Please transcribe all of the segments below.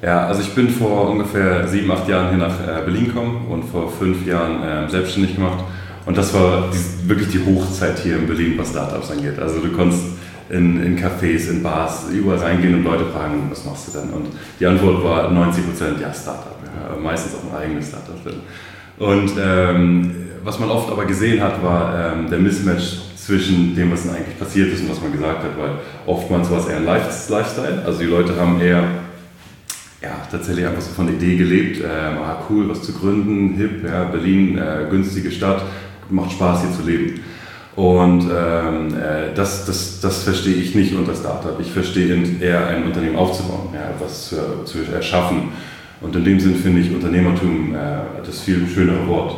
Ja, also ich bin vor ungefähr 7, 8 Jahren hier nach Berlin gekommen und vor 5 Jahren selbstständig gemacht. Und das war wirklich die Hochzeit hier in Berlin, was Startups angeht. Also du konntest in Cafés, in Bars, überall reingehen und Leute fragen, was machst du denn? Und die Antwort war 90% ja, Startup. Ja, meistens auch ein eigenes Startup. Und was man oft aber gesehen hat, war der Mismatch zwischen dem, was denn eigentlich passiert ist und was man gesagt hat, weil oftmals war es eher ein Lifestyle. Also die Leute haben eher tatsächlich einfach so von der Idee gelebt, cool, was zu gründen, hip, ja, Berlin, günstige Stadt, macht Spaß hier zu leben. Und das verstehe ich nicht unter Startup. Ich verstehe eher ein Unternehmen aufzubauen, ja, was zu erschaffen. Und in dem Sinn finde ich Unternehmertum das viel schönere Wort.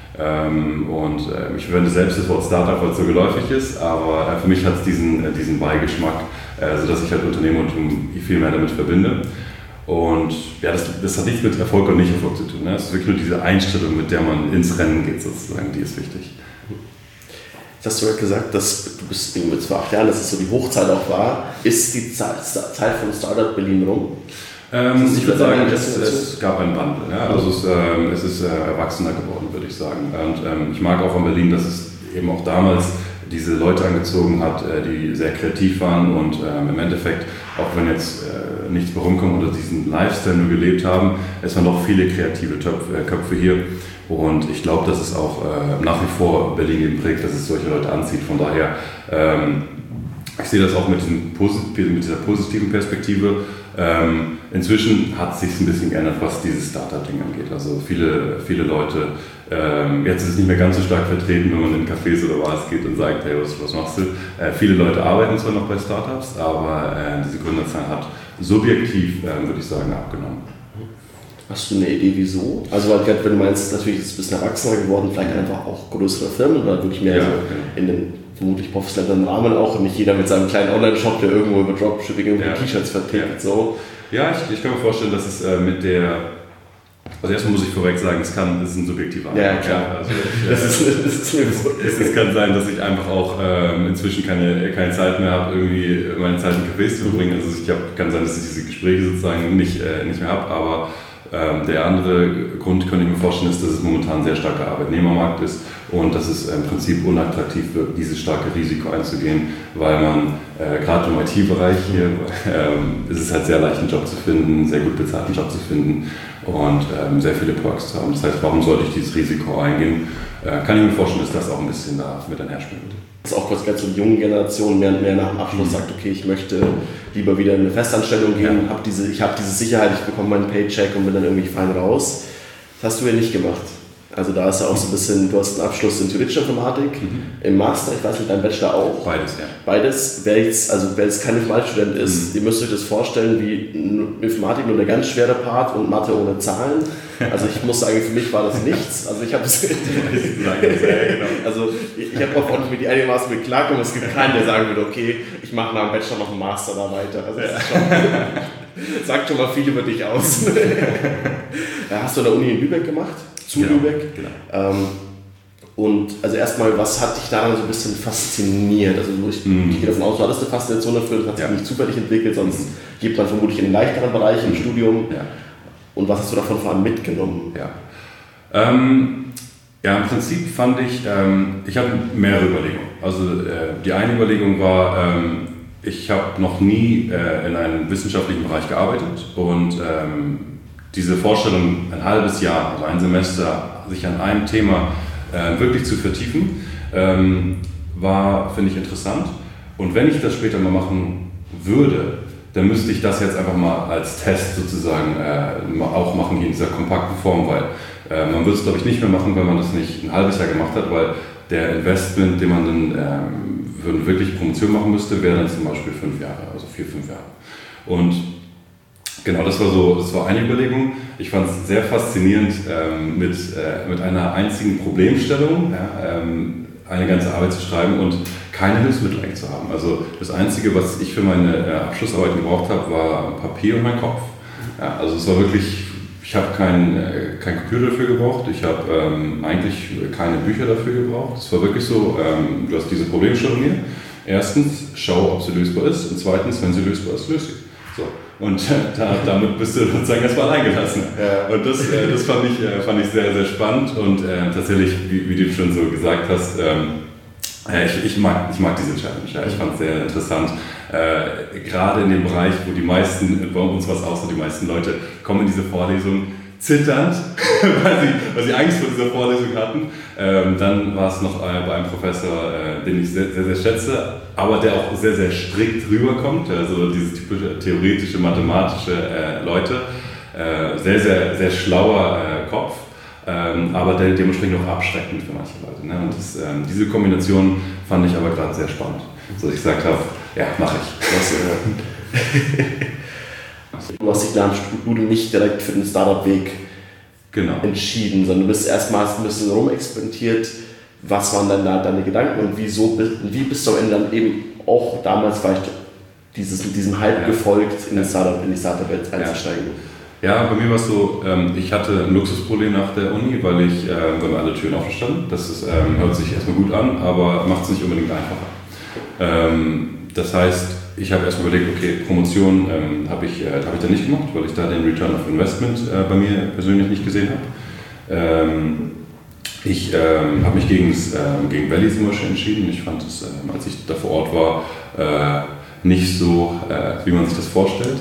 Ich verwende selbst das Wort Startup, weil es so geläufig ist, aber für mich hat es diesen Beigeschmack, sodass ich halt Unternehmertum viel mehr damit verbinde. Und ja, das hat nichts mit Erfolg und Nicht-Erfolg zu tun. Ne? Es ist wirklich nur diese Einstellung, mit der man ins Rennen geht, sozusagen, die ist wichtig. Jetzt hast du ja gesagt, dass du bist mit 8 Jahren, dass es so die Hochzeit auch war. Ist die Zeit von Startup Berlin rum? Ich würde sagen, es gab einen Wandel. Ja? Also es ist erwachsener geworden, würde ich sagen. Und ich mag auch an Berlin, dass es eben auch damals diese Leute angezogen hat, die sehr kreativ waren und im Endeffekt, auch wenn jetzt nichts mehr rumkommt oder diesen Lifestyle nur gelebt haben, es waren doch viele kreative Köpfe hier. Und ich glaube, dass es auch nach wie vor Berlin eben prägt, dass es solche Leute anzieht. Von daher, ich sehe das auch mit dieser positiven Perspektive. Inzwischen hat es sich ein bisschen geändert, was dieses Startup-Ding angeht. Also viele Leute, jetzt ist es nicht mehr ganz so stark vertreten, wenn man in Cafés oder Bars geht und sagt, hey, was machst du? Viele Leute arbeiten zwar noch bei Startups, aber diese Gründerzahl hat subjektiv, würde ich sagen, abgenommen. Hast du eine Idee, wieso? Also weil wenn du meinst, natürlich ist es ein bisschen erwachsener geworden, vielleicht einfach auch größere Firmen oder wirklich mehr in den vermutlich professionellen Rahmen auch und nicht jeder mit seinem kleinen Online-Shop, der irgendwo über Dropshipping T-Shirts vertickt. So. Ja, ich kann mir vorstellen, dass es also erstmal muss ich vorweg sagen, es ist ein subjektiver Eindruck. Ja, klar. Also es kann sein, dass ich einfach auch inzwischen keine Zeit mehr habe, irgendwie meine Zeit in Cafés zu verbringen. Also kann sein, dass ich diese Gespräche sozusagen nicht mehr habe, aber der andere Grund, könnte ich mir vorstellen, ist, dass es momentan ein sehr starker Arbeitnehmermarkt ist und dass es im Prinzip unattraktiv wird, dieses starke Risiko einzugehen, weil man gerade im IT-Bereich hier ist es halt sehr leicht, einen Job zu finden, einen sehr gut bezahlten Job zu finden und sehr viele Perks zu haben. Das heißt, warum sollte ich dieses Risiko eingehen? Kann ich mir vorstellen, dass das auch ein bisschen da mit einherspielt. Das ist auch was ganz so die junge Generation mehr nach dem Abschluss sagt, okay, ich möchte lieber wieder in eine Festanstellung gehen, ich habe diese Sicherheit, ich bekomme meinen Paycheck und bin dann irgendwie fein raus. Das hast du ja nicht gemacht. Also da ist ja auch so ein bisschen, du hast einen Abschluss in theoretischer Informatik, im Master, ich weiß nicht, dein Bachelor auch. Beides, ja. Beides, wer jetzt kein Informatikstudent ist, ihr müsst euch das vorstellen wie Informatik nur der ganz schwere Part und Mathe ohne Zahlen. Also ich muss sagen, für mich war das nichts. Also ich habe es also ich habe auch ordentlich mit die einigermaßen mit klarkommen. Es gibt keinen, der sagen würde, okay, ich mache nach dem Bachelor noch einen Master da weiter. Also das ist schon, sagt schon mal viel über dich aus. Hast du an der Uni in Lübeck gemacht? Lübeck. Genau. Und also erstmal, was hat dich daran so ein bisschen fasziniert? Also ich gehe davon aus, du hattest eine Faszination dafür, das hat sich nicht zufällig entwickelt, sonst geht man vermutlich in den leichteren Bereich im Studium. Ja. Und was hast du davon vor allem mitgenommen? Im Prinzip fand ich habe mehrere Überlegungen. Also die eine Überlegung war, ich habe noch nie in einem wissenschaftlichen Bereich gearbeitet und diese Vorstellung, ein halbes Jahr, also ein Semester, sich an einem Thema wirklich zu vertiefen, war, finde ich, interessant. Und wenn ich das später mal machen würde, dann müsste ich das jetzt einfach mal als Test sozusagen auch machen in dieser kompakten Form, weil man würde es, glaube ich, nicht mehr machen, wenn man das nicht ein halbes Jahr gemacht hat, weil der Investment, den man dann wirklich Promotion machen müsste, wäre dann zum Beispiel 5 Jahre, also 4-5 Jahre. Und genau, das war eine Überlegung. Ich fand es sehr faszinierend, mit einer einzigen Problemstellung eine ganze Arbeit zu schreiben und keine Hilfsmittel eigentlich zu haben. Also das Einzige, was ich für meine Abschlussarbeit gebraucht habe, war Papier und mein Kopf. Ja, also es war wirklich, ich habe kein Computer dafür gebraucht, ich habe eigentlich keine Bücher dafür gebraucht. Es war wirklich so, du hast diese Problemstellung hier. Erstens, schau, ob sie lösbar ist und zweitens, wenn sie lösbar ist, löse sie. So. Und damit bist du sozusagen erstmal alleingelassen. Ja. Und das fand ich sehr, sehr spannend. Und tatsächlich, wie du schon so gesagt hast, ich mag diese Challenge. Ja. Ich fand es sehr interessant. Gerade in dem Bereich, wo die meisten, bei uns war es auch so, die meisten Leute kommen in diese Vorlesung zitternd, weil sie Angst vor dieser Vorlesung hatten. Dann war es noch bei einem Professor, den ich sehr, sehr, sehr schätze, aber der auch sehr, sehr strikt rüberkommt. Also diese typische theoretische, mathematische Leute. Sehr, sehr, sehr schlauer Kopf, aber dementsprechend auch abschreckend für manche Leute. Ne? Und diese Kombination fand ich aber gerade sehr spannend. So dass ich gesagt habe, ja, mache ich. Du hast dich nach dem Studium nicht direkt für den Startup-Weg entschieden, sondern du bist erstmal ein bisschen rumexperimentiert. Was waren dann da deine Gedanken und wie bist du am Ende dann eben auch damals vielleicht diesem Hype gefolgt, in die Startup-Welt einzusteigen? Ja, bei mir war es so, ich hatte ein Luxusproblem nach der Uni, weil mir alle Türen offen standen. Das hört sich erstmal gut an, aber macht es nicht unbedingt einfacher. Das heißt, ich habe erstmal überlegt, okay, Promotion habe ich da nicht gemacht, weil ich da den Return of Investment bei mir persönlich nicht gesehen habe. Ich habe mich gegen Valley zum Beispiel entschieden. Ich fand es, als ich da vor Ort war, nicht so, wie man sich das vorstellt.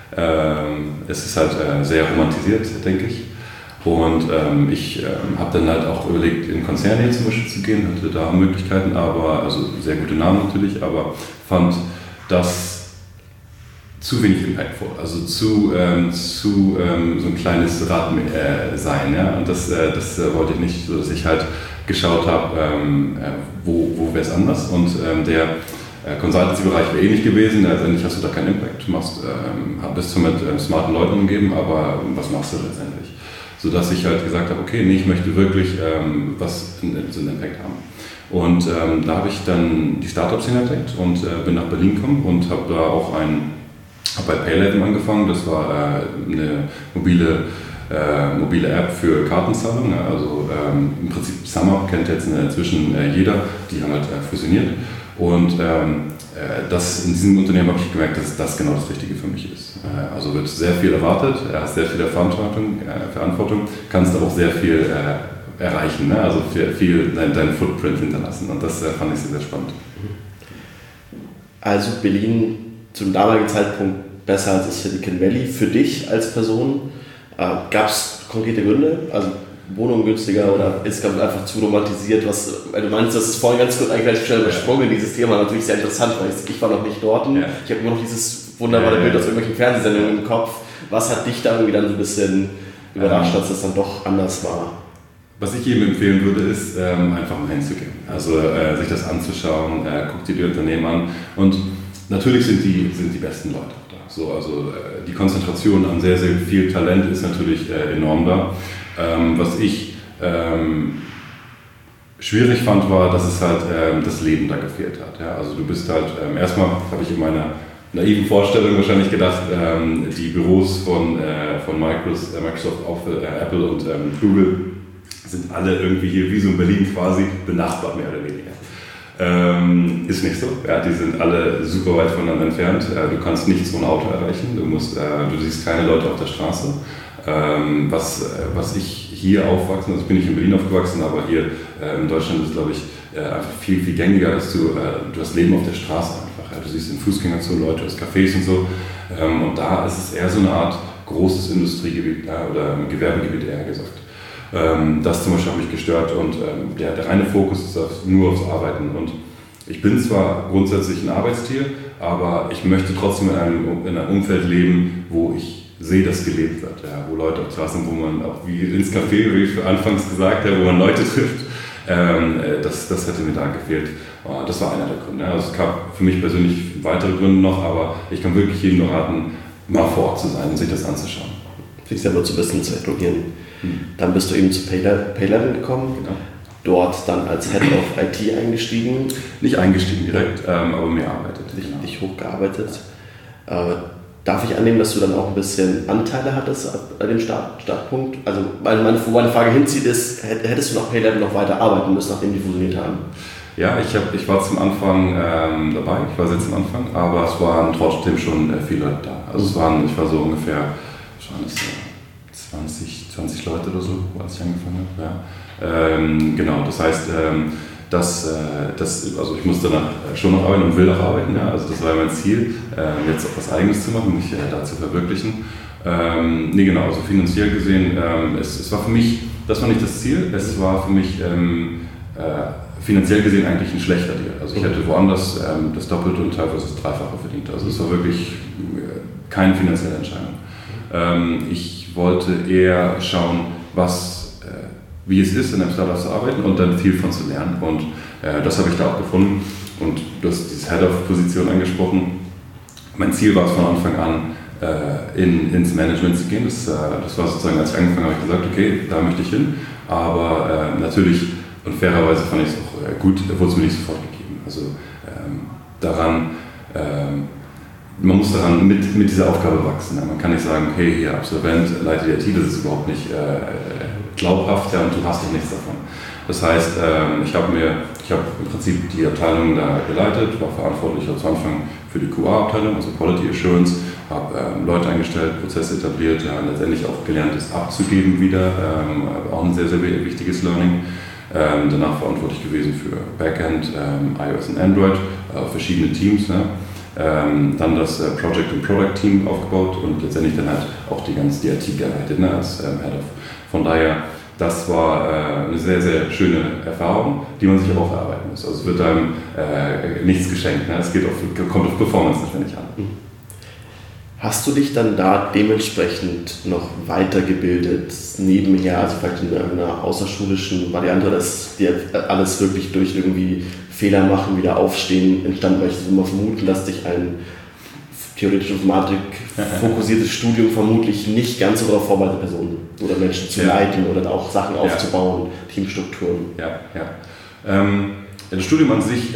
Es ist halt sehr romantisiert, denke ich. Und ich habe dann halt auch überlegt, in Konzerne zum Beispiel zu gehen, hatte da Möglichkeiten, also sehr gute Namen natürlich, aber fand das zu wenig impactful, also zu so ein kleines Rad sein. Ja? Und das wollte ich nicht, so dass ich halt geschaut habe, wo wäre es anders. Und der Consultancy-Bereich wäre ähnlich gewesen, letztendlich hast du da keinen Impact. Du bist zwar mit smarten Leuten umgeben, aber was machst du letztendlich? Sodass ich halt gesagt habe, okay, ich möchte wirklich so einen Impact haben. Und da habe ich dann die Startup-Szene entdeckt und bin nach Berlin gekommen und habe da auch bei Payleven angefangen. Das war eine mobile App für Kartenzahlung. Also im Prinzip SumUp kennt jetzt inzwischen jeder, die haben halt fusioniert. Und in diesem Unternehmen habe ich gemerkt, dass das genau das Richtige für mich ist. Also wird sehr viel erwartet, hast sehr viel Verantwortung, kannst aber auch sehr viel erreichen, ne? Also viel deinen Footprint hinterlassen. Und das fand ich sehr, sehr spannend. Also Berlin zum damaligen Zeitpunkt besser als Silicon Valley für dich als Person. Gab es konkrete Gründe? Also Wohnung günstiger oder ist es einfach zu romantisiert? Weil du meinst, das ist vorhin ganz kurz eigentlich schnell übersprungen, dieses Thema natürlich sehr interessant, weil ich war noch nicht dort. Ja. Ich habe immer noch dieses wunderbare Bild aus irgendwelchen Fernsehsendungen im Kopf. Was hat dich da irgendwie dann so ein bisschen überrascht, dass das dann doch anders war? Was ich jedem empfehlen würde, ist einfach mal hinzugehen. Also sich das anzuschauen, guck dir die Unternehmen an und natürlich sind die besten Leute auch da. So, also die Konzentration an sehr, sehr viel Talent ist natürlich enorm da. Was ich schwierig fand, war, dass es halt das Leben da gefehlt hat. Ja? Also du bist halt, erstmal habe ich in meiner naiven Vorstellung wahrscheinlich gedacht, die Büros von Microsoft, Apple und Google sind alle irgendwie hier wie so in Berlin quasi benachbart, mehr oder weniger. Ist nicht so. Ja, die sind alle super weit voneinander entfernt. Du kannst nichts ohne Auto erreichen. Du siehst keine Leute auf der Straße. Was ich hier aufwachsen, also ich bin nicht in Berlin aufgewachsen, aber hier in Deutschland ist es, glaube ich, einfach viel, viel gängiger, dass du hast Leben auf der Straße einfach. Ja. Du siehst in Fußgängerzonen Leute, du hast Cafés und so. Und da ist es eher so eine Art großes Industriegebiet oder Gewerbegebiet eher gesagt. Das zum Beispiel hat mich gestört und der reine Fokus ist nur aufs Arbeiten. Und ich bin zwar grundsätzlich ein Arbeitstier, aber ich möchte trotzdem in einem Umfeld leben, wo ich sehe, dass gelebt wird, ja, wo Leute auf Straßen, wo man auch wie ins Café, wie ich anfangs gesagt habe, wo man Leute trifft, das hätte mir da gefehlt. Das war einer der Gründe. Ja. Also es gab für mich persönlich weitere Gründe noch, aber ich kann wirklich jedem nur raten, mal vor Ort zu sein und sich das anzuschauen. Sich selber zu wissen, zu etablieren. Dann bist du eben zu Payleven gekommen, genau. Dort dann als Head of IT eingestiegen. Nicht eingestiegen direkt, aber mehr arbeitet. Dich hochgearbeitet. Darf ich annehmen, dass du dann auch ein bisschen Anteile hattest an dem Startpunkt? Also wo meine Frage hinzieht ist, hättest du nach Payleven noch weiter arbeiten müssen, nachdem die fusioniert haben? Ja, ich war zum Anfang dabei, ich war jetzt am Anfang, aber es waren trotzdem schon viele Leute da. Also ich war so ungefähr, 20 Leute oder so, als ich angefangen habe. Ja. Genau, das heißt, also ich muss danach schon noch arbeiten und will auch arbeiten. Ja. Also das war mein Ziel, jetzt auch was Eigenes zu machen, mich da zu verwirklichen. Genau, also finanziell gesehen, es war für mich, das war nicht das Ziel, es war für mich finanziell gesehen eigentlich ein schlechter Deal. Also ich hätte woanders das Doppelte und teilweise das Dreifache verdient. Also es war wirklich keine finanzielle Entscheidung. Ich wollte eher schauen, wie es ist, in einem Startup zu arbeiten und dann viel von zu lernen. Und das habe ich da auch gefunden. Und du hast diese Head-of-Position angesprochen. Mein Ziel war es von Anfang an, ins Management zu gehen. Das war sozusagen, als ich angefangen habe, ich gesagt, okay, da möchte ich hin. Aber natürlich und fairerweise fand ich es auch gut, wurde es mir nicht sofort gegeben. Also man muss daran mit dieser Aufgabe wachsen. Ja. Man kann nicht sagen, okay, hier Absolvent, Leiter der IT, das ist überhaupt nicht glaubhaft, ja, und du hast doch nichts davon. Das heißt, ich habe im Prinzip die Abteilung da geleitet, war verantwortlich zu Anfang für die QA-Abteilung, also Quality Assurance, habe Leute eingestellt, Prozesse etabliert, ja, letztendlich auch gelernt, es abzugeben wieder, auch ein sehr, sehr wichtiges Learning. Danach verantwortlich gewesen für Backend, iOS und Android, verschiedene Teams. Ne? Dann das Project- und Product-Team aufgebaut und letztendlich dann halt auch die IT geleitet, ne, als Head-Off. Von daher, das war eine sehr, sehr schöne Erfahrung, die man sich auch erarbeiten muss. Also es wird einem nichts geschenkt, ne? Es kommt auf Performance natürlich an. Hast du dich dann da dementsprechend noch weitergebildet, nebenher, also vielleicht in einer außerschulischen Variante, dass dir alles wirklich durch irgendwie Fehler machen, wieder aufstehen entstanden, weil ich immer vermuten, dass dich ein theoretisch Informatik fokussiertes Studium vermutlich nicht ganz so darauf vorbereitet, Personen oder Menschen zu leiten oder auch Sachen aufzubauen, Teamstrukturen. Das Studium an sich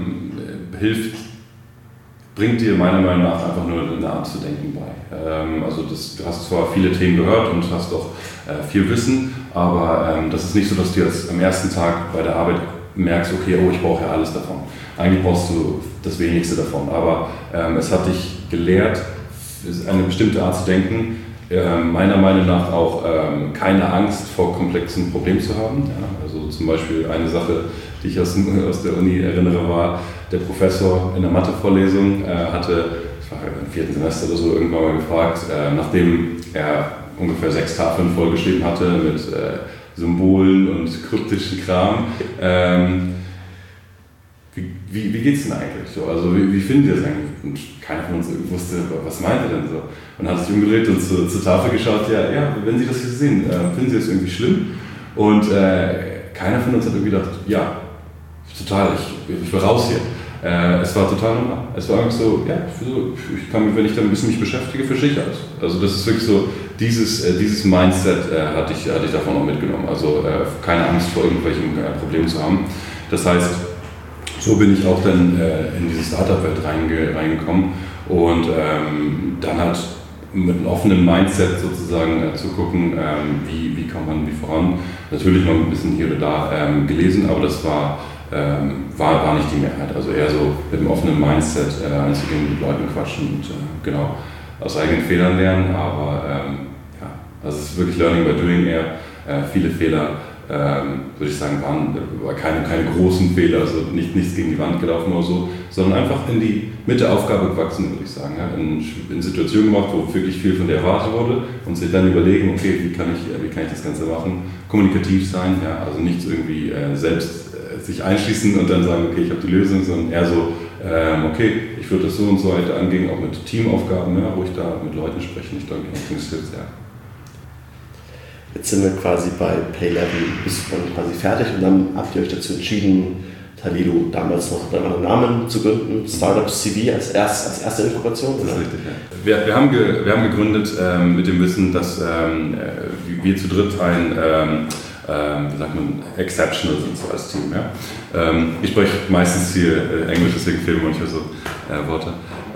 bringt dir meiner Meinung nach einfach nur eine Art zu denken bei. Also du hast zwar viele Themen gehört und hast auch viel Wissen, aber das ist nicht so, dass du jetzt am ersten Tag bei der Arbeit merkst, okay, ich brauche ja alles davon. Eigentlich brauchst du das Wenigste davon, aber es hat dich gelehrt, eine bestimmte Art zu denken, meiner Meinung nach auch keine Angst vor komplexen Problemen zu haben. Ja, also zum Beispiel eine Sache, die ich aus der Uni erinnere, war, der Professor in der Mathevorlesung hatte, ich war im 4. Semester oder so, irgendwann mal gefragt, nachdem er ungefähr 6 Tafeln vollgeschrieben hatte mit Symbolen und kryptischen Kram, wie geht's denn eigentlich so? Also wie finden Sie das eigentlich? Und keiner von uns wusste, was meint er denn so? Und dann hat sich umgedreht und zur Tafel geschaut, ja, wenn Sie das hier sehen, finden Sie das irgendwie schlimm? Und keiner von uns hat irgendwie gedacht, ja, total, ich will raus hier. Es war total normal. Es war einfach so, ja, ich kann, wenn ich dann ein bisschen mich beschäftige, verstehe ich alles. Also das ist wirklich so, dieses Mindset hatte ich davon auch mitgenommen. Also keine Angst vor irgendwelchen Problemen zu haben. Das heißt, so bin ich auch dann in diese Startup-Welt reingekommen und dann halt mit einem offenen Mindset sozusagen zu gucken, wie kommt man voran. Natürlich noch ein bisschen hier oder da gelesen, aber das war nicht die Mehrheit. Also eher so mit einem offenen Mindset einzugehen, mit Leuten quatschen und genau aus eigenen Fehlern lernen. Aber also es ist wirklich Learning by Doing eher. Viele Fehler, würde ich sagen, waren keine großen Fehler, also nichts gegen die Wand gelaufen oder so, sondern einfach mit der Aufgabe gewachsen, würde ich sagen. Ja, in Situationen gemacht, wo wirklich viel von dir erwartet wurde und sich dann überlegen, okay, wie kann ich das Ganze machen, kommunikativ sein, ja, also nichts irgendwie selbst sich einschließen und dann sagen, okay, ich habe die Lösung, sondern eher so, okay, ich würde das so und so weiter angehen, auch mit Teamaufgaben, ja, wo ich da mit Leuten spreche, nicht irgendwie Skills, ja. Jetzt sind wir quasi bei PayLevel, bist du dann quasi fertig und dann habt ihr euch dazu entschieden, Talilo damals noch einen anderen Namen zu gründen, Startup CV als erste Inkubation? Das ist richtig, ja. Wir haben gegründet mit dem Wissen, dass wir zu dritt ein wie sagt man, exceptional sind so als Team. Ja? Ich spreche meistens hier Englisch, deswegen fehlen manchmal so Worte.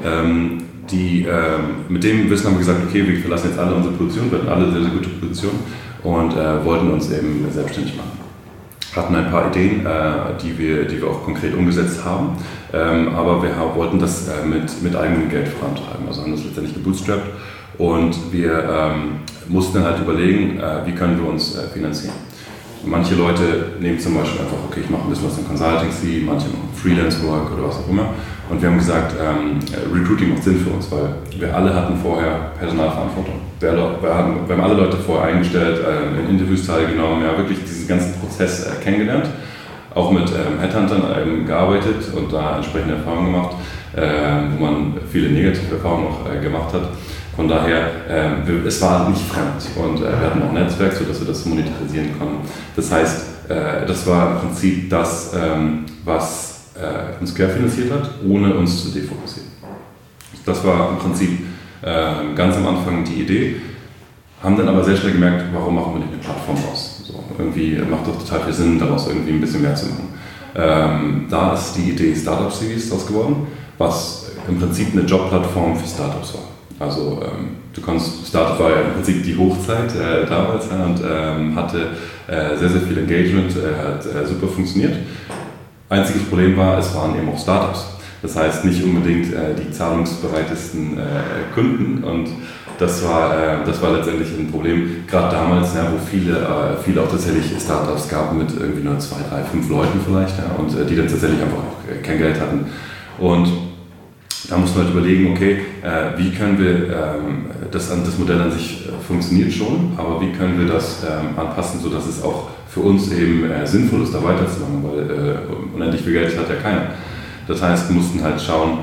Mit dem Wissen haben wir gesagt, okay, wir verlassen jetzt alle unsere Position, wir hatten alle sehr, sehr gute Positionen und wollten uns eben selbstständig machen. hatten ein paar Ideen, die wir auch konkret umgesetzt haben, aber wir wollten das mit eigenem Geld vorantreiben, also haben das letztendlich gebootstrapped und wir mussten dann halt überlegen, wie können wir uns finanzieren. Manche Leute nehmen zum Beispiel einfach, okay, ich mache ein bisschen was in Consultancy, manche machen Freelance-Work oder was auch immer. Und wir haben gesagt, Recruiting macht Sinn für uns, weil wir alle hatten vorher Personalverantwortung. Wir haben alle Leute vorher eingestellt, in Interviews teilgenommen, ja, wirklich diesen ganzen Prozess kennengelernt, auch mit Headhuntern gearbeitet und da entsprechende Erfahrungen gemacht, wo man viele negative Erfahrungen auch gemacht hat. Von daher, es war nicht fremd und wir hatten auch ein Netzwerk, sodass wir das monetarisieren konnten. Das heißt, das war im Prinzip das, was uns querfinanziert hat, ohne uns zu defokussieren. Das war im Prinzip ganz am Anfang die Idee, haben dann aber sehr schnell gemerkt, warum machen wir nicht eine Plattform raus? So, irgendwie macht doch total viel Sinn, daraus irgendwie ein bisschen mehr zu machen. Da ist die Idee Startup-CVs draus geworden, was im Prinzip eine Jobplattform für Startups war. Also Startup war ja im Prinzip die Hochzeit damals und hatte sehr, sehr viel Engagement, hat super funktioniert. Einziges Problem war, es waren eben auch Startups. Das heißt nicht unbedingt die zahlungsbereitesten Kunden und das war letztendlich ein Problem, gerade damals, ja, wo viele auch tatsächlich Startups gab mit irgendwie nur 2, 3, 5 Leuten vielleicht, ja, und die dann tatsächlich einfach auch kein Geld hatten. Und da muss man halt überlegen, okay, wie können wir, das Modell an sich funktioniert schon, aber wie können wir das anpassen, sodass es auch für uns eben sinnvoll ist, da weiterzumachen, weil unendlich viel Geld hat ja keiner. Das heißt, wir mussten halt schauen,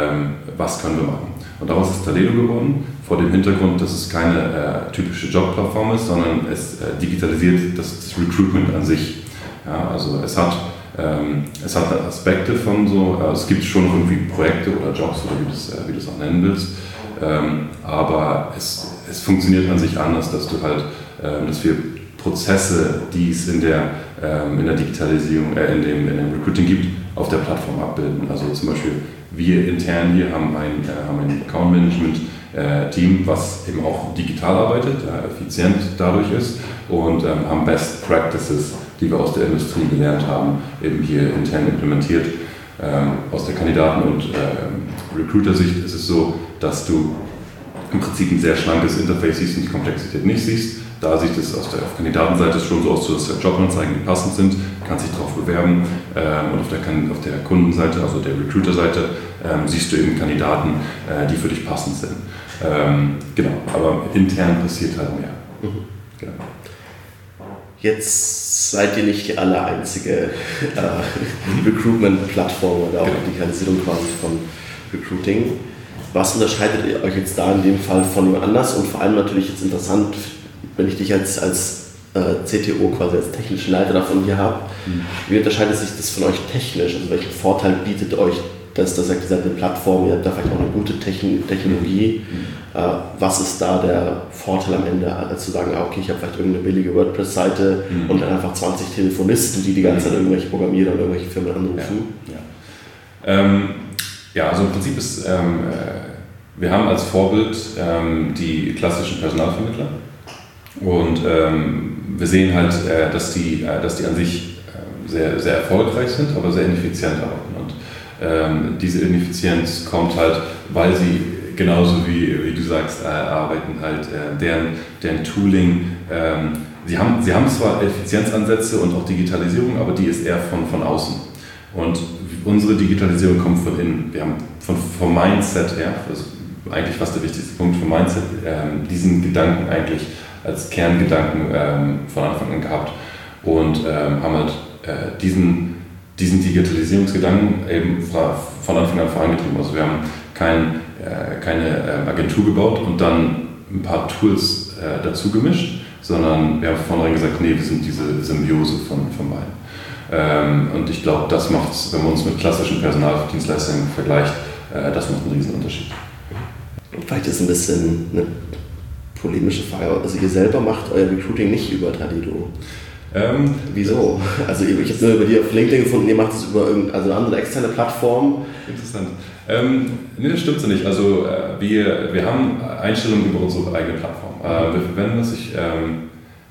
was können wir machen. Und daraus ist Talelo geworden, vor dem Hintergrund, dass es keine typische Jobplattform ist, sondern es digitalisiert das Recruitment an sich. Ja, also es hat Aspekte von so, es gibt schon noch irgendwie Projekte oder Jobs oder wie du es auch nennen willst, aber es funktioniert an sich anders, dass du halt, dass wir Prozesse, die es in der Digitalisierung, in dem Recruiting gibt, auf der Plattform abbilden. Also zum Beispiel wir intern hier haben ein Account Management Team, was eben auch digital arbeitet, effizient dadurch ist und haben Best Practices, die wir aus der Industrie gelernt haben, eben hier intern implementiert. Aus der Kandidaten- und Recruiter-Sicht ist es so, dass du im Prinzip ein sehr schlankes Interface siehst und die Komplexität nicht siehst. Da sieht es auf Kandidatenseite schon so aus, dass Jobanzeigen, die passend sind, kannst dich darauf bewerben. Und auf der Kundenseite, also der Recruiter-Seite, siehst du eben Kandidaten, die für dich passend sind. Genau, aber intern passiert halt mehr. Mhm. Genau. Jetzt seid ihr nicht die einzige Recruitment-Plattform oder auch Digitalisierung quasi von Recruiting. Was unterscheidet ihr euch jetzt da in dem Fall von jemand anders? Und vor allem natürlich jetzt interessant, wenn ich dich als CTO, quasi als technischen Leiter davon hier habe, wie unterscheidet sich das von euch technisch? Also welchen Vorteil bietet euch das, dass ihr seid eine Plattform, ihr habt da vielleicht auch eine gute Technologie. Was ist da der Vorteil am Ende, als zu sagen, okay, ich habe vielleicht irgendeine billige WordPress-Seite und dann einfach 20 Telefonisten, die ganze Zeit irgendwelche Programmierer oder irgendwelche Firmen anrufen? Ja, also im Prinzip ist, wir haben als Vorbild die klassischen Personalvermittler und wir sehen halt, dass die an sich sehr, sehr erfolgreich sind, aber sehr ineffizient arbeiten. Und diese Ineffizienz kommt halt, weil sie genauso wie du sagst, arbeiten halt, deren Tooling, sie haben zwar Effizienzansätze und auch Digitalisierung, aber die ist eher von außen. Und unsere Digitalisierung kommt von innen. Wir haben vom Mindset her, das ist eigentlich fast der wichtigste Punkt, vom Mindset, diesen Gedanken eigentlich als Kerngedanken von Anfang an gehabt und haben halt diesen Digitalisierungsgedanken eben von Anfang an vorangetrieben. Also wir haben keine Agentur gebaut und dann ein paar Tools dazu gemischt, sondern wir haben von vornherein gesagt, nee, wir sind diese Symbiose von beiden. Und ich glaube, das macht es, wenn man uns mit klassischen Personaldienstleistungen vergleicht, das macht einen riesen Unterschied. Vielleicht ist es ein bisschen eine polemische Frage. Also ihr selber macht euer Recruiting nicht über Talelo. Wieso? Also ich habe nur über die auf LinkedIn gefunden, ihr macht es über eine andere externe Plattform. Interessant. Nee, das stimmt so nicht. Also wir haben Einstellungen über unsere eigene Plattform. Wir verwenden das.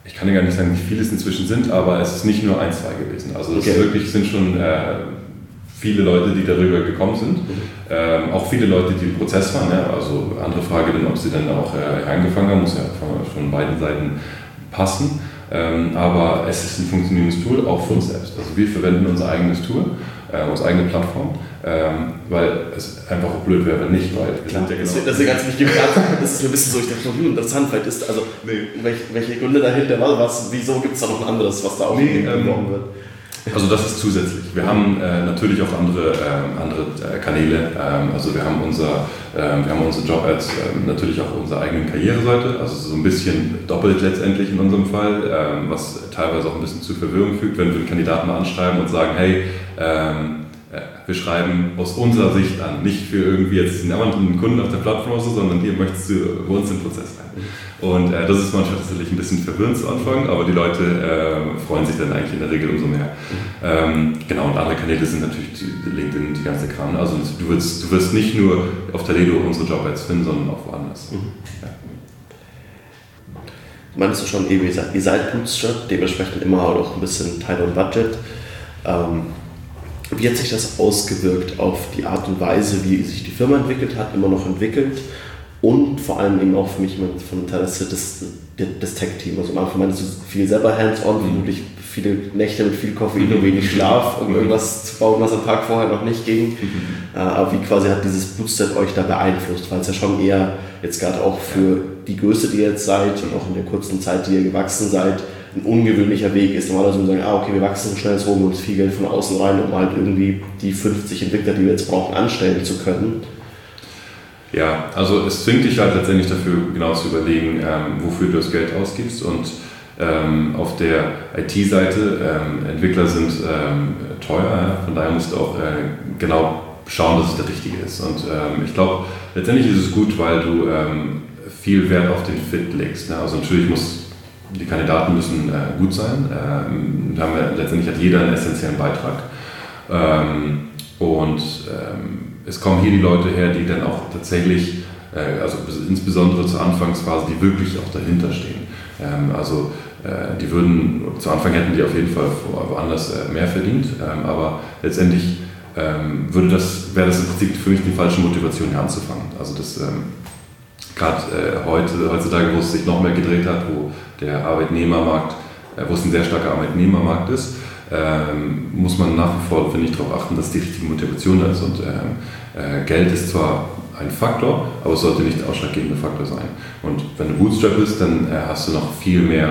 ich kann ja gar nicht sagen, wie viele es inzwischen sind, aber es ist nicht nur 1, 2 gewesen. Also es wirklich sind schon viele Leute, die darüber gekommen sind. Auch viele Leute, die im Prozess waren. Ja. Also andere Frage dann, ob sie dann auch angefangen haben, muss ja von beiden Seiten passen. Aber es ist ein funktionierendes Tool, auch für uns selbst. Also wir verwenden unser eigenes Tool, unsere eigene Plattform, weil es einfach auch blöd wäre, wenn nicht, weil klar, das ist ja ganz wichtig. Das ist ein bisschen so, ich dachte, interessant, vielleicht ist, also welche Gründe dahinter war, wieso gibt es da noch ein anderes, was da auch beworben wird? Also das ist zusätzlich. Wir haben natürlich auch andere Kanäle. Also wir haben unsere Job-Ads, natürlich auch unsere eigene Karriereseite. Also so ein bisschen doppelt letztendlich in unserem Fall, was teilweise auch ein bisschen zu Verwirrung fügt, wenn wir den Kandidaten mal anschreiben und sagen, hey, wir schreiben aus unserer Sicht an, nicht für irgendwie jetzt einen Kunden auf der Plattform, sondern hier möchtest du bei uns im Prozess rein. Und das ist manchmal tatsächlich ein bisschen verwirrend zu Anfang, aber die Leute freuen sich dann eigentlich in der Regel umso mehr. Genau, und andere Kanäle sind natürlich LinkedIn, die ganze Kram. Also du wirst nicht nur auf Toledo unsere Job-Ads finden, sondern auch woanders. Ja. Meinst du schon, ihr seid Bootstrap, dementsprechend immer auch ein bisschen Time on Budget. Wie hat sich das ausgewirkt auf die Art und Weise, wie sich die Firma entwickelt hat, immer noch entwickelt und vor allem eben auch für mich von Interesse des Tech-Teams? Also am Anfang meinst du viel selber hands-on, vermutlich viele Nächte mit viel Koffein und wenig Schlaf, um irgendwas zu bauen, was am Tag vorher noch nicht ging. Aber wie quasi hat dieses Bootstrap euch da beeinflusst? Weil es ja schon eher jetzt gerade auch für die Größe, die ihr jetzt seid und auch in der kurzen Zeit, die ihr gewachsen seid, ein ungewöhnlicher Weg ist. Normalerweise sagen, okay, wir wachsen so schnell, jetzt holen wir uns viel Geld von außen rein, um halt irgendwie die 50 Entwickler, die wir jetzt brauchen, anstellen zu können. Ja, also es zwingt dich halt letztendlich dafür, genau zu überlegen, wofür du das Geld ausgibst. Und auf der IT-Seite, Entwickler sind teuer, von daher musst du auch genau schauen, dass es der richtige ist. Und ich glaube, letztendlich ist es gut, weil du viel Wert auf den Fit legst. Ne? Also natürlich die Kandidaten müssen gut sein. Letztendlich hat jeder einen essentiellen Beitrag. Es kommen hier die Leute her, die dann auch tatsächlich, also insbesondere zur Anfangsphase, die wirklich auch dahinter stehen. Die würden, zu Anfang hätten die auf jeden Fall woanders mehr verdient, aber letztendlich wäre das im Prinzip für mich die falsche Motivation, hier anzufangen. Also das gerade heutzutage, wo es sich noch mehr gedreht hat, wo der Arbeitnehmermarkt, wo es ein sehr starker Arbeitnehmermarkt ist, muss man nach wie vor, finde ich, darauf achten, dass die richtige Motivation da ist. Und Geld ist zwar ein Faktor, aber es sollte nicht der ausschlaggebende Faktor sein. Und wenn du Bootstrap bist, dann achtest du noch viel mehr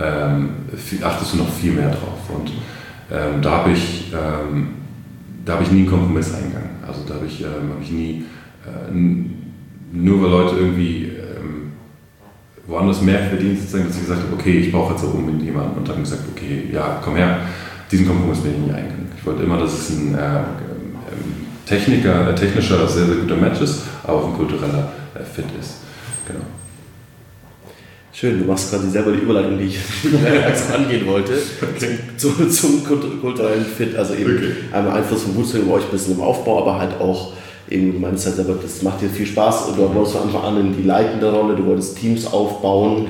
drauf. Und da habe ich nie einen Kompromiss eingegangen. Also da habe ich nie, nur weil Leute irgendwie woanders mehr verdienen, sozusagen, dass ich gesagt habe, okay, ich brauche jetzt auch unbedingt jemanden, und dann gesagt, okay, ja, komm her, diesen Kompromiss bin ich nicht eingegangen. Ich wollte immer, dass es ein technischer, sehr, sehr guter Match ist, aber auch ein kultureller Fit ist. Genau. Schön, du machst quasi selber die Überleitung, die ich angehen wollte, okay. zum kulturellen Fit, also eben einmal Einfluss von Bootstrap bei euch ein bisschen im Aufbau, aber halt auch eben, du meinst halt selber, das macht dir viel Spaß, du wolltest von Anfang an in die leitende Rolle, du wolltest Teams aufbauen.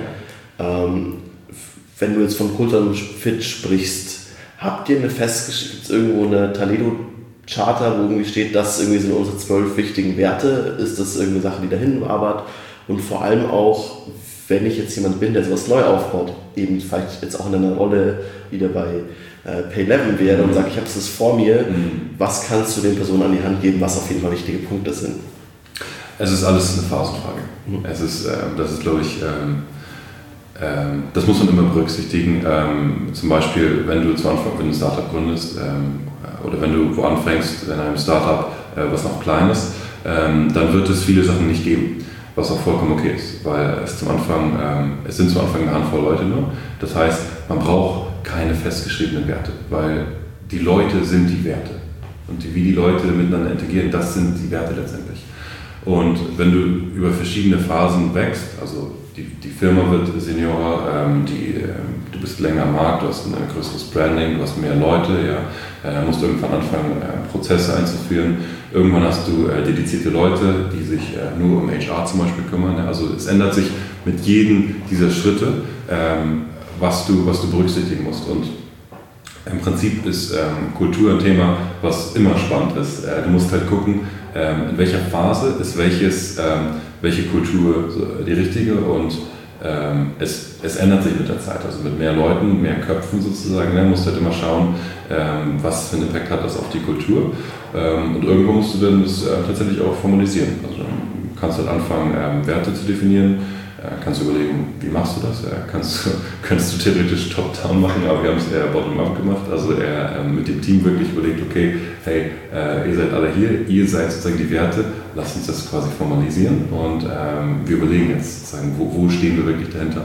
Wenn du jetzt von kulturellem Fit sprichst, habt ihr irgendwo eine Toledo-Charta, wo irgendwie steht, das irgendwie sind unsere 12 wichtigen Werte? Ist das irgendeine Sache, die dahin arbeitet? Und vor allem auch, wenn ich jetzt jemand bin, der sowas neu aufbaut, eben vielleicht jetzt auch in einer Rolle wieder bei Pay11 wäre und sage, ich habe es vor mir, was kannst du den Personen an die Hand geben, was auf jeden Fall wichtige Punkte sind? Es ist alles eine Phasenfrage. Das ist, glaube ich, das muss man immer berücksichtigen. Zum Beispiel, wenn du ein Startup gründest oder wenn du wo anfängst in einem Startup, was noch klein ist, dann wird es viele Sachen nicht geben, was auch vollkommen okay ist, weil es sind zu Anfang eine Handvoll Leute nur. Das heißt, man braucht keine festgeschriebenen Werte, weil die Leute sind die Werte. Und wie die Leute miteinander interagieren, das sind die Werte letztendlich. Und wenn du über verschiedene Phasen wächst, also die Firma wird Seniorer, du bist länger am Markt, du hast ein größeres Branding, du hast mehr Leute, musst irgendwann anfangen, Prozesse einzuführen. Irgendwann hast du dedizierte Leute, die sich nur um HR zum Beispiel kümmern. Also es ändert sich mit jedem dieser Schritte, was du berücksichtigen musst. Und im Prinzip ist Kultur ein Thema, was immer spannend ist. Du musst halt gucken, in welcher Phase ist welche Kultur die richtige, und es ändert sich mit der Zeit, also mit mehr Leuten, mehr Köpfen sozusagen. Du musst halt immer schauen, was für einen Impact hat das auf die Kultur, und irgendwo musst du dann das tatsächlich auch formalisieren. Also dann kannst du halt anfangen, Werte zu definieren. Kannst du überlegen, wie machst du das? Könntest du theoretisch Top-Down machen, aber wir haben es eher Bottom-Up gemacht. Also eher mit dem Team wirklich überlegt, okay, hey, ihr seid alle hier, ihr seid sozusagen die Werte, lasst uns das quasi formalisieren, und wir überlegen jetzt sozusagen, wo stehen wir wirklich dahinter.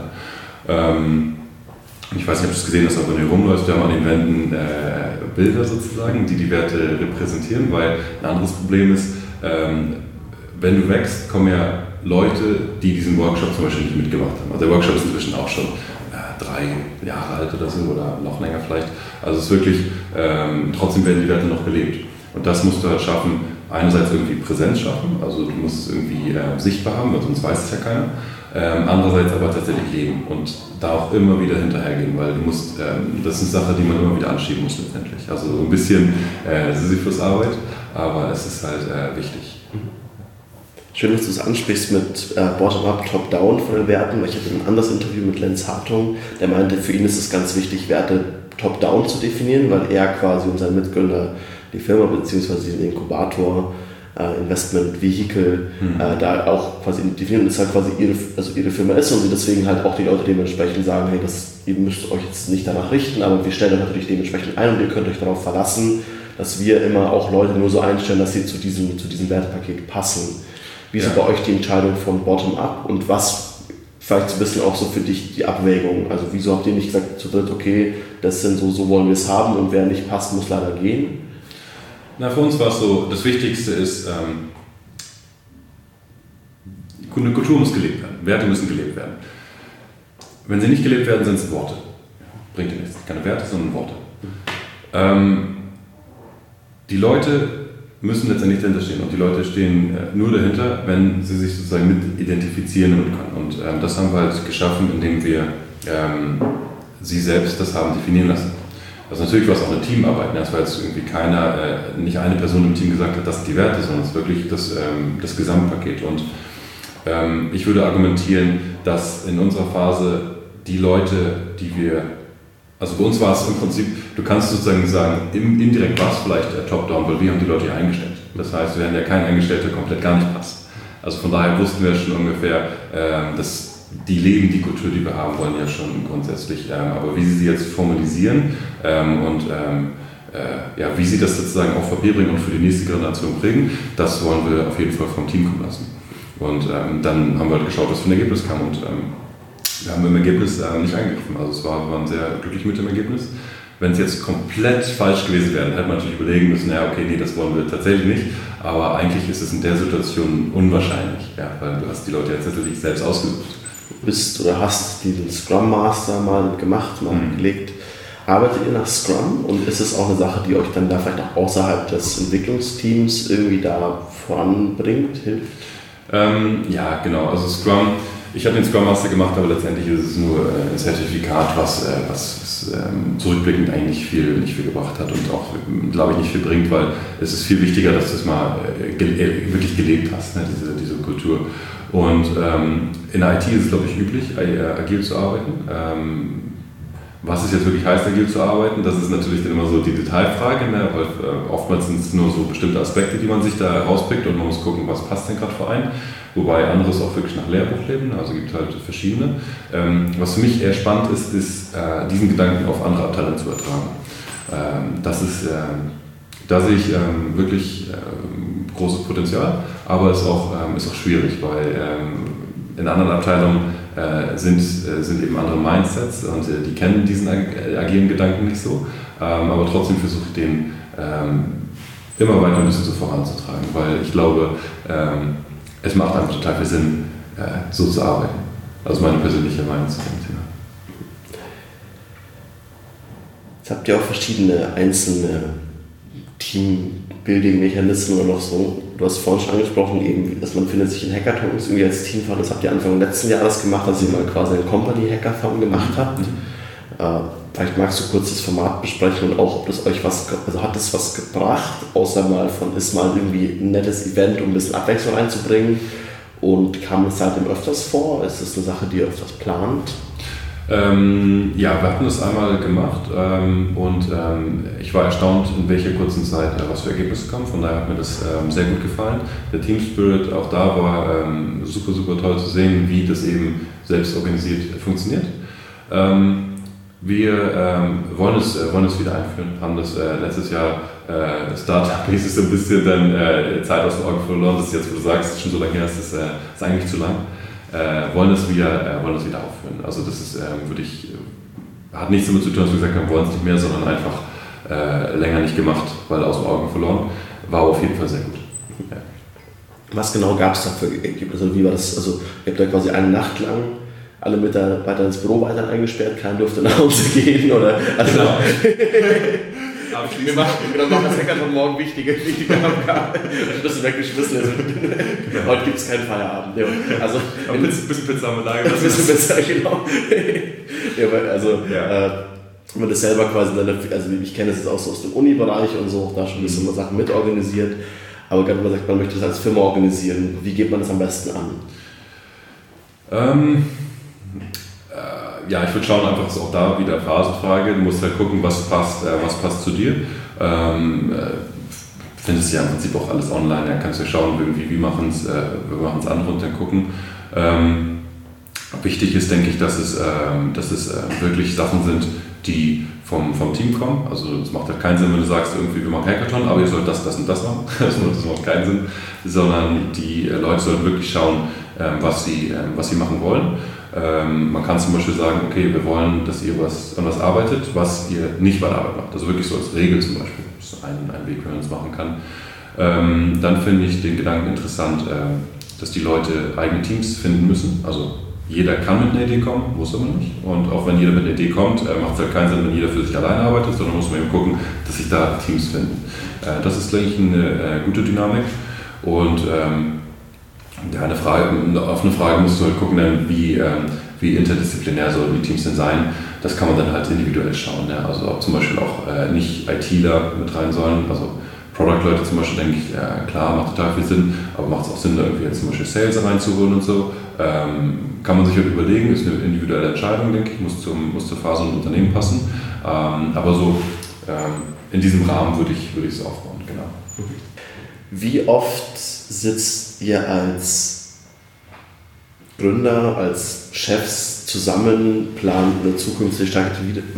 Ich weiß nicht, ob du es gesehen hast, aber wenn du rumläufst, wir haben an den Wänden Bilder sozusagen, die Werte repräsentieren, weil ein anderes Problem ist, wenn du wächst, kommen ja Leute, die diesen Workshop zum Beispiel nicht mitgemacht haben. Also der Workshop ist inzwischen auch schon 3 Jahre alt oder so, oder noch länger vielleicht. Also es ist wirklich, trotzdem werden die Werte noch gelebt. Und das musst du halt schaffen, einerseits irgendwie Präsenz schaffen, also du musst es irgendwie sichtbar haben, weil sonst weiß es ja keiner. Andererseits aber tatsächlich leben und da auch immer wieder hinterhergehen, weil du musst, das ist eine Sache, die man immer wieder anschieben muss letztendlich. Also so ein bisschen Sisyphus-Arbeit, aber es ist halt wichtig. Schön, dass du es ansprichst mit Bottom-up, Top-down von den Werten. Ich hatte ein anderes Interview mit Lenz Hartung, der meinte, für ihn ist es ganz wichtig, Werte Top-down zu definieren, weil er quasi und sein Mitgründer die Firma bzw. den Inkubator, Investment Vehicle da auch quasi definieren, und es halt quasi ihre Firma ist, und sie deswegen halt auch die Leute dementsprechend sagen, hey, ihr müsst euch jetzt nicht danach richten, aber wir stellen euch natürlich dementsprechend ein, und ihr könnt euch darauf verlassen, dass wir immer auch Leute nur so einstellen, dass sie zu diesem Wertepaket passen. Wie ist bei euch die Entscheidung von Bottom-up, und was vielleicht so ein bisschen auch so für dich die Abwägung? Also wieso habt ihr nicht gesagt zu dritt, okay, das sind so wollen wir es haben, und wer nicht passt, muss leider gehen? Na, für uns war es so, das Wichtigste ist, eine Kultur muss gelebt werden, Werte müssen gelebt werden. Wenn sie nicht gelebt werden, sind es Worte. Bringt dir nichts, keine Werte, sondern Worte. Die Leute müssen letztendlich dahinter stehen, und die Leute stehen nur dahinter, wenn sie sich sozusagen mit identifizieren damit können. Und das haben wir halt geschaffen, indem wir sie selbst das haben definieren lassen. Also natürlich war es auch eine Teamarbeit, ne? Es war jetzt irgendwie nicht eine Person im Team gesagt hat, das sind die Werte, sondern es ist wirklich das Gesamtpaket. Und ich würde argumentieren, dass in unserer Phase die Leute, also bei uns war es im Prinzip, du kannst sozusagen sagen, indirekt war es vielleicht Top-Down, weil wir haben die Leute hier eingestellt. Das heißt, wir haben ja keinen eingestellt, der komplett gar nicht passt. Also von daher wussten wir schon ungefähr, dass die leben die Kultur, die wir haben wollen, ja schon grundsätzlich. Aber wie sie jetzt formalisieren wie sie das sozusagen auf Papier bringen und für die nächste Generation prägen, das wollen wir auf jeden Fall vom Team kommen lassen. Und dann haben wir halt geschaut, was für ein Ergebnis kam. Und wir haben im Ergebnis nicht eingegriffen. Also wir waren sehr glücklich mit dem Ergebnis. Wenn es jetzt komplett falsch gewesen wäre, hätte man natürlich überlegen müssen, das wollen wir tatsächlich nicht. Aber eigentlich ist es in der Situation unwahrscheinlich, weil du hast die Leute jetzt natürlich selbst ausgesucht. Du bist oder hast diesen Scrum Master mal gemacht, gelegt. Arbeitet ihr nach Scrum, und ist es auch eine Sache, die euch dann da vielleicht auch außerhalb des Entwicklungsteams irgendwie da voranbringt, hilft? Ja, genau. Also Scrum, ich habe den Scrum Master gemacht, aber letztendlich ist es nur ein Zertifikat, was zurückblickend eigentlich nicht viel gebracht hat und auch, glaube ich, nicht viel bringt, weil es ist viel wichtiger, dass du es mal wirklich gelebt hast, ne, diese Kultur. Und in der IT ist es, glaube ich, üblich, agil zu arbeiten. Was es jetzt wirklich heißt, agil zu arbeiten, das ist natürlich dann immer so die Detailfrage, ne? Weil oftmals sind es nur so bestimmte Aspekte, die man sich da rauspickt, und man muss gucken, was passt denn gerade für einen. Wobei anderes auch wirklich nach Lehrbuch leben, also gibt halt verschiedene. Was für mich eher spannend ist, diesen Gedanken auf andere Abteilungen zu übertragen. Da sehe ich wirklich großes Potenzial, aber es ist auch schwierig, weil in anderen Abteilungen sind eben andere Mindsets, und die kennen diesen agilen Gedanken nicht so, aber trotzdem versuche ich den immer weiter ein bisschen so voranzutragen, weil ich glaube, es macht einfach total viel Sinn, so zu arbeiten. Also meine persönliche Meinung zu dem Thema. Jetzt habt ihr auch verschiedene einzelne Teambuilding-Mechanismen oder noch so. Du hast vorhin schon angesprochen, eben, dass man findet sich in Hackathons irgendwie als Team fahren. Das habt ihr Anfang letzten Jahres gemacht, dass ihr mal quasi einen Company-Hackathon gemacht habt. Vielleicht magst du kurz das Format besprechen und auch, ob das euch hat das was gebracht, außer ist mal irgendwie ein nettes Event, um ein bisschen Abwechslung reinzubringen, und kam es seitdem öfters vor? Ist das eine Sache, die ihr öfters plant? Ja, wir hatten das einmal gemacht und ich war erstaunt, in welcher kurzen Zeit was für Ergebnisse kamen. Von daher hat mir das sehr gut gefallen. Der Team Spirit auch da war super, super toll zu sehen, wie das eben selbst organisiert funktioniert. Wir wollen es wieder einführen, haben das letztes Jahr Startup-mäßig so ein bisschen dann Zeit aus den Augen verloren. Das ist jetzt, wo du sagst, das ist schon so lange her, das ist eigentlich zu lang. Wollen es wieder aufführen. Also das ist hat nichts damit zu tun, dass wir gesagt haben, wollen es nicht mehr, sondern einfach länger nicht gemacht, weil aus den Augen verloren. War auf jeden Fall sehr gut. Ja. Was genau gab es da für Ergebnisse? Also wie war das? Also ihr habt da quasi eine Nacht lang alle Mitarbeiter ins Büro weiter eingesperrt, keiner durfte nach Hause gehen, oder? Also genau. Wir machen das Hackathon morgen wichtige Aufgabe. Schlüssel weggeschmissen. Also, heute gibt es keinen Feierabend. Ja, also, ein bisschen Pizza mit Lager. Ein bisschen Pizza, genau. Ja, also, wenn man das selber quasi, also ich kenne das jetzt auch so aus dem Uni-Bereich und so, da schon ein bisschen Sachen mitorganisiert. Aber gerade wenn man sagt, man möchte das als Firma organisieren, wie geht man das am besten an? Ja, ich würde schauen, einfach ist auch da wieder Phasenfrage. Du musst halt gucken, was passt zu dir. Findest ja im Prinzip auch alles online. Da kannst du schauen, wie wir machen es an und dann gucken. Wichtig ist, denke ich, dass es wirklich Sachen sind, die vom Team kommen. Also es macht halt keinen Sinn, wenn du sagst, irgendwie wir machen Hackathon, aber ihr sollt das und das machen. Das macht keinen Sinn. Sondern die Leute sollten wirklich schauen, was sie machen wollen. Man kann zum Beispiel sagen, okay, wir wollen, dass ihr an was arbeitet, was ihr nicht bei der Arbeit macht. Also wirklich so als Regel zum Beispiel. Das ist ein Weg, wie man das machen kann. Dann finde ich den Gedanken interessant, dass die Leute eigene Teams finden müssen. Also jeder kann mit einer Idee kommen, muss aber nicht. Und auch wenn jeder mit einer Idee kommt, macht es halt keinen Sinn, wenn jeder für sich alleine arbeitet, sondern muss man eben gucken, dass sich da Teams finden. Das ist, denke ich, eine gute Dynamik. Und auf eine Frage musst du halt gucken, wie interdisziplinär sollen die Teams denn sein. Das kann man dann halt individuell schauen. Ja. Also ob zum Beispiel auch nicht ITler mit rein sollen. Also Product-Leute zum Beispiel, denke ich, klar, macht total viel Sinn, aber macht es auch Sinn, da irgendwie jetzt zum Beispiel Sales reinzuholen und so. Kann man sich halt überlegen, ist eine individuelle Entscheidung, denke ich, muss zur Phase und Unternehmen passen. Aber so in diesem Rahmen würde ich es aufbauen, genau. Wie oft sitzt ihr als Gründer, als Chefs zusammen, plant eine zukünftige Strategie der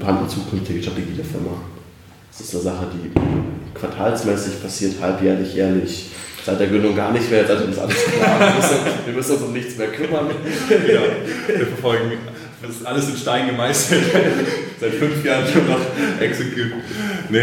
Firma? Das ist eine Sache, die quartalsmäßig passiert, halbjährlich, jährlich. Seit der Gründung gar nicht mehr, jetzt ist alles klar. Wir müssen uns um nichts mehr kümmern. Ja, wir verfolgen, das ist alles in Stein gemeißelt. Seit 5 Jahren schon noch execute. Nee,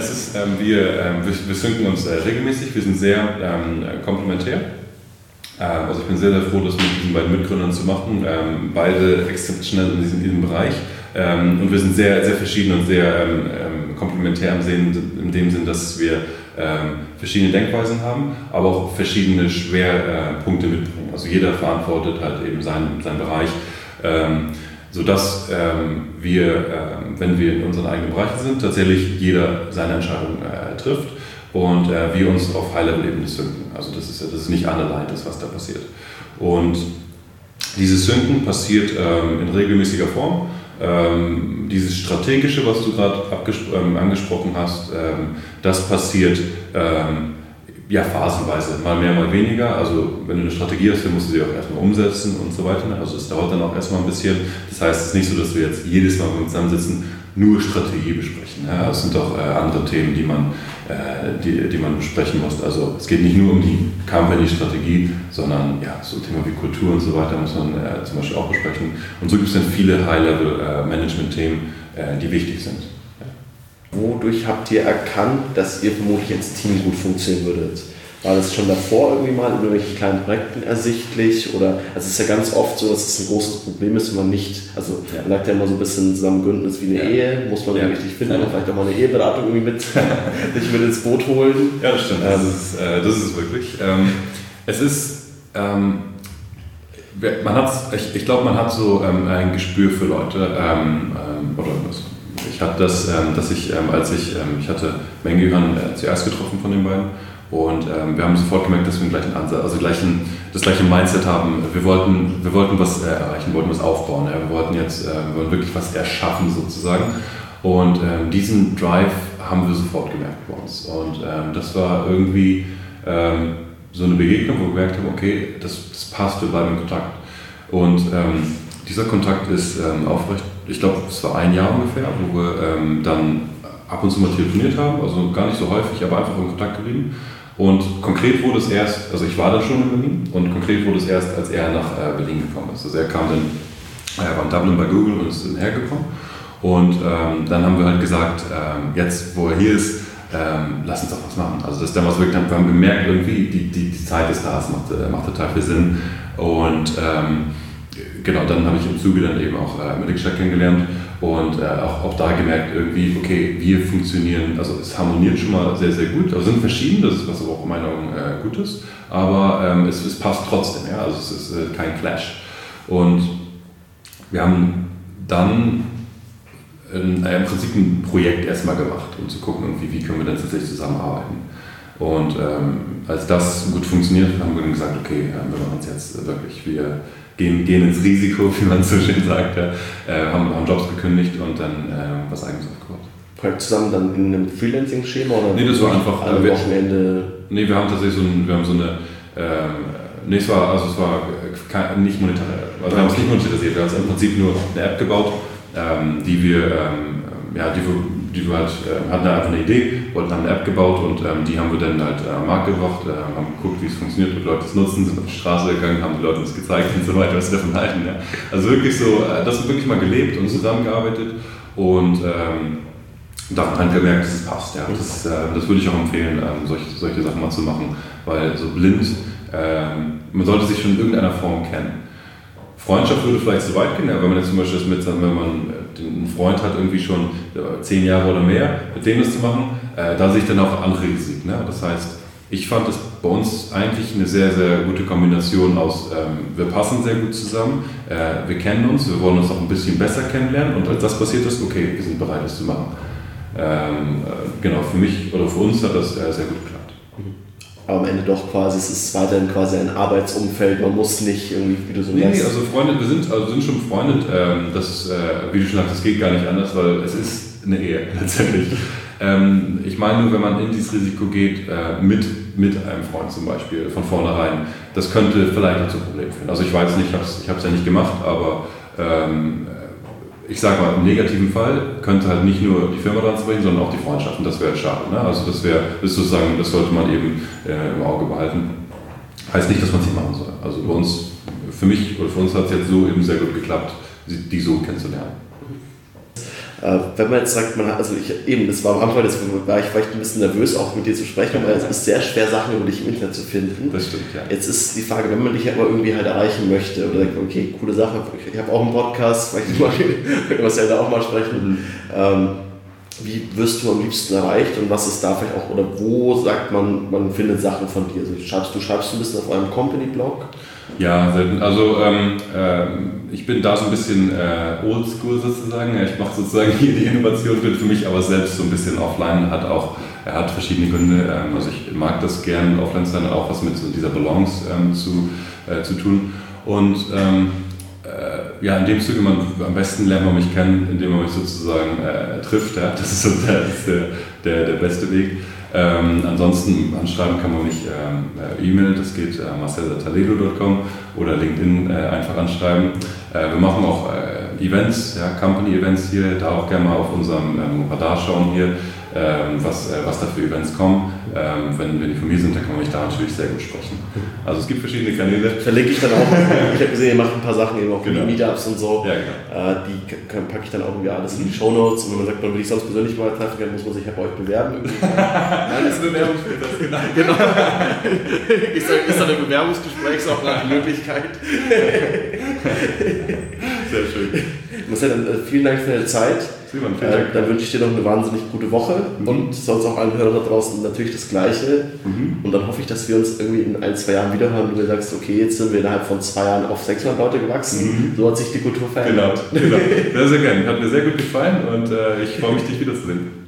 wir synken uns regelmäßig, wir sind sehr komplementär. Also ich bin sehr, sehr froh, das mit diesen beiden Mitgründern zu machen. Beide extrem schnell in diesem Bereich. Und wir sind sehr, sehr verschieden und sehr komplementär in dem Sinn, dass wir verschiedene Denkweisen haben, aber auch verschiedene Schwerpunkte mitbringen. Also jeder verantwortet halt eben seinen Bereich, sodass wir, wenn wir in unseren eigenen Bereichen sind, tatsächlich jeder seine Entscheidung trifft und wir uns auf High-Level-Ebene synken. Also das ist nicht underlined, das was da passiert. Und dieses Synken passiert in regelmäßiger Form. Dieses Strategische, was du gerade angesprochen hast, das passiert phasenweise, mal mehr, mal weniger. Also wenn du eine Strategie hast, dann musst du sie auch erstmal umsetzen und so weiter. Also es dauert dann auch erstmal ein bisschen. Das heißt, es ist nicht so, dass wir jetzt jedes Mal, wenn wir zusammensitzen, nur Strategie besprechen. Ja, es sind auch andere Themen, die man besprechen muss. Also es geht nicht nur um die Company-Strategie, sondern so Themen wie Kultur und so weiter muss man zum Beispiel auch besprechen. Und so gibt es dann viele High-Level-Management-Themen, die wichtig sind. Ja. Wodurch habt ihr erkannt, dass ihr vermutlich als Team gut funktionieren würdet? War das schon davor irgendwie mal in irgendwelchen kleinen Projekten ersichtlich? Oder, also es ist ja ganz oft so, dass es ein großes Problem ist, wenn man nicht, man sagt ja immer so ein bisschen zusammen gründen ist wie eine Ehe, muss man richtig finden, und vielleicht auch mal eine Eheberatung irgendwie sich mit ins Boot holen. Ja, das stimmt, das ist es wirklich. Es ist, ich glaube, man hat so ein Gespür für Leute. Ich hatte das, ich hatte Mengühan zuerst getroffen von den beiden und wir haben sofort gemerkt, dass wir den gleichen Ansatz, also das gleiche Mindset haben. Wir wollten was erreichen, wollten was aufbauen. Ja. Wir wollten wirklich was erschaffen sozusagen und diesen Drive haben wir sofort gemerkt bei uns und das war irgendwie so eine Begegnung, wo wir gemerkt haben, okay, das passt, wir bleiben in Kontakt. Und dieser Kontakt ist aufrecht, ich glaube, es war ein Jahr ungefähr, wo wir dann ab und zu mal telefoniert haben, also gar nicht so häufig, aber einfach in Kontakt geblieben. Und konkret wurde es erst, also ich war dann schon in Berlin, und konkret wurde es erst, als er nach Berlin gekommen ist. Also er war in Dublin bei Google und ist hergekommen. Und dann haben wir halt gesagt, jetzt wo er hier ist, lass uns doch was machen. Also das ist damals wirklich, wir haben gemerkt, irgendwie die Zeit ist da, es macht total viel Sinn. Und genau, dann habe ich im Zuge dann eben auch Melikshah kennengelernt und auch da gemerkt, irgendwie, okay, wir funktionieren, also es harmoniert schon mal sehr, sehr gut. Also sind verschieden, das ist was aber auch in meinen Augen gut ist, aber es passt trotzdem, ja, also es ist kein Clash. Und wir haben dann im Prinzip ein Projekt erstmal gemacht, um zu gucken, wie können wir dann tatsächlich zusammenarbeiten. Und als das gut funktioniert, haben wir dann gesagt, okay, wir machen es jetzt wirklich, wir gehen ins Risiko, wie man so schön sagt, ja. Haben Jobs gekündigt und dann was Eigenes aufgebaut. Projekt zusammen dann in einem Freelancing-Schema? Oder nee, das war einfach alle Wochenende? Nee, wir haben tatsächlich es war nicht monetär, also wir haben es nicht monetarisiert, wir haben im Prinzip nur eine App gebaut, die wir hatten einfach eine Idee, haben eine App gebaut und die haben wir dann halt am Markt gebracht, haben geguckt, wie es funktioniert, wie Leute es nutzen, sind auf die Straße gegangen, haben die Leute uns gezeigt und so weiter, was sie davon halten. Ja. Also wirklich so, das wird wirklich mal gelebt und zusammengearbeitet und daran haben wir gemerkt, dass es passt. Ja. Das würde ich auch empfehlen, solche Sachen mal zu machen, weil so blind, man sollte sich schon in irgendeiner Form kennen. Freundschaft würde vielleicht so weit gehen, ja, wenn man jetzt zum Beispiel wenn man einen Freund hat, irgendwie schon 10 Jahre oder mehr, mit dem das zu machen, da sehe ich dann auch andere Risiken. Ne? Das heißt, ich fand es bei uns eigentlich eine sehr, sehr gute Kombination aus, wir passen sehr gut zusammen, wir kennen uns, wir wollen uns auch ein bisschen besser kennenlernen und als das passiert ist, okay, wir sind bereit, das zu machen. Genau, für mich oder für uns hat das sehr gut geklappt. Aber am Ende doch quasi, es ist weiterhin quasi ein Arbeitsumfeld, man muss nicht irgendwie, wie du so sagst. Nee, also Freunde, wir sind schon befreundet, wie du schon sagst, das geht gar nicht anders, weil es ist eine Ehe letztendlich. Ich meine nur, wenn man in dieses Risiko geht, mit einem Freund zum Beispiel, von vornherein, das könnte vielleicht auch zu Problemen führen. Also ich weiß nicht, ich habe es ja nicht gemacht, aber ich sage mal, im negativen Fall könnte halt nicht nur die Firma dran zu bringen, sondern auch die Freundschaften, das wäre schade. Ne? Also das sollte man eben im Auge behalten. Heißt nicht, dass man es nicht machen soll. Also für uns hat es jetzt so eben sehr gut geklappt, die so kennenzulernen. Wenn man jetzt sagt, das war am Anfang, war ich vielleicht ein bisschen nervös, auch mit dir zu sprechen, weil es ist sehr schwer, Sachen über dich im Internet zu finden. Das stimmt, ja. Jetzt ist die Frage, wenn man dich aber irgendwie halt erreichen möchte oder sagt, okay, coole Sache, ich habe auch einen Podcast, vielleicht können wir es ja da auch mal sprechen. Wie wirst du am liebsten erreicht und was ist da vielleicht auch, oder wo sagt man findet Sachen von dir? Also du schreibst ein bisschen auf eurem Company-Blog? Ja, selten. Also ich bin da so ein bisschen oldschool sozusagen. Ich mache sozusagen hier die Innovation, bin für mich aber selbst so ein bisschen offline, hat verschiedene Gründe. Also ich mag das gern, offline zu sein, hat auch was mit so dieser Balance zu tun. Und in dem Zuge, am besten lernt man mich kennen, indem man mich sozusagen trifft. Ja? Das ist so der beste Weg. Ansonsten anschreiben kann man mich E-Mail, das geht marcel@taledo.com oder LinkedIn einfach anschreiben. Wir machen auch Events, Company-Events hier, da auch gerne mal auf unserem Radar schauen hier, was da für Events kommen. Wenn die von mir sind, dann kann man mich da natürlich sehr gut sprechen. Also es gibt verschiedene Kanäle. Verlinke ich dann auch, ich habe gesehen, ihr macht ein paar Sachen eben auch für die Meetups und so. Ja, genau. Die packe ich dann auch irgendwie alles in die Shownotes und wenn man sagt, man will ich sonst persönlich mal treffen kann, muss man sich ja bei euch bewerben. Nein, das ist eine Bewerbung für das, genau. Ist da eine Bewerbungsgespräch auch eine Möglichkeit? Sehr schön. Marcel, dann vielen Dank für deine Zeit. Simon, vielen Dank. Dann wünsche ich dir noch eine wahnsinnig gute Woche und sonst auch allen Hörern da draußen natürlich das Gleiche. Und dann hoffe ich, dass wir uns irgendwie in 1-2 Jahren wiederhören und du sagst, okay, jetzt sind wir innerhalb von 2 Jahren auf 600 Leute gewachsen. So hat sich die Kultur verändert. Genau. Sehr, sehr gerne. Hat mir sehr gut gefallen und ich freue mich, dich wiederzusehen.